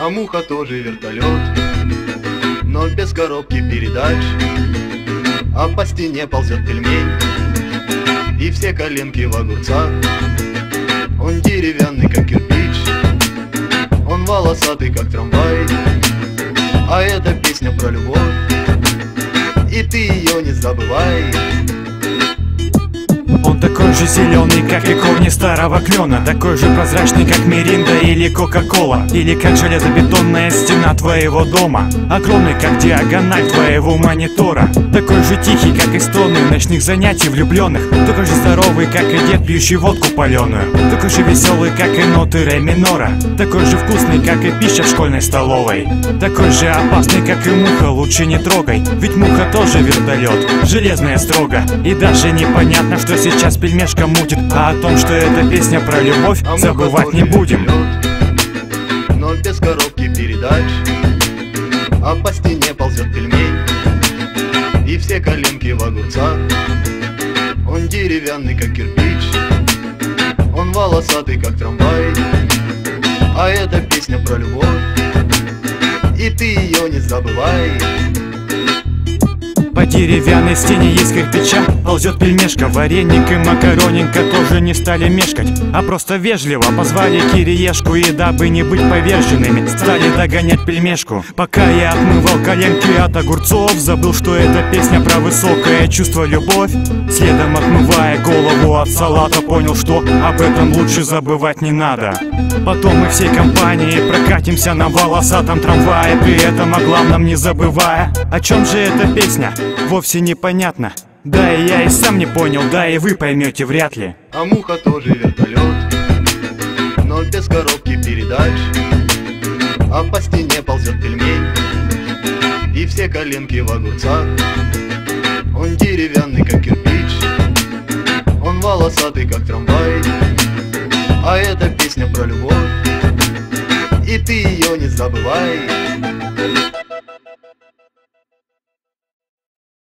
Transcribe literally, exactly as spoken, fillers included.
А муха тоже вертолет, но без коробки передач. А по стене ползет пельмень, и все коленки в огурцах. Он деревянный, как кирпич, он волосатый, как трамвай. А это песня про любовь, и ты ее не забывай. Он такой же зеленый, как и корни старого клена, такой же прозрачный, как Миринда или Кока-Кола, или как железобетонная стена твоего дома, огромный, как диагональ твоего монитора, такой же тихий, как и стоны ночных занятий влюбленных, такой же здоровый, как и дед, пьющий водку паленую, такой же веселый, как и ноты ре минора, такой же вкусный, как и пища в школьной столовой, такой же опасный, как и муха, лучше не трогай, ведь муха тоже вертолет, железная строго, и даже непонятно, что сейчас пельмешка мутит, а о том, что эта песня про любовь, а забывать не будем. Вертолет, но без коробки передач. А по стене ползет пельмень, и все коленки в огурцах. Он деревянный, как кирпич, он волосатый, как трамвай. А это песня про любовь, и ты ее не забывай. По деревянной стене есть кирпича ползет пельмешка, вареник и макаронинка тоже не стали мешкать, а просто вежливо позвали кириешку, и дабы не быть поверженными, стали догонять пельмешку. Пока я отмывал коленки от огурцов, забыл, что эта песня про высокое чувство любовь. Следом отмывая голову от салата, понял, что об этом лучше забывать не надо. Потом мы всей компанией прокатимся на волосатом трамвае, при этом о главном не забывая. О чем же эта песня? Вовсе непонятно. Да и я и сам не понял, да и вы поймете вряд ли. А муха тоже вертолет, но без коробки передач. А по стене ползет пельмень, и все коленки в огурцах. Он деревянный, как кирпич, он волосатый, как трамвай. А это песня про любовь, и ты ее не забывай.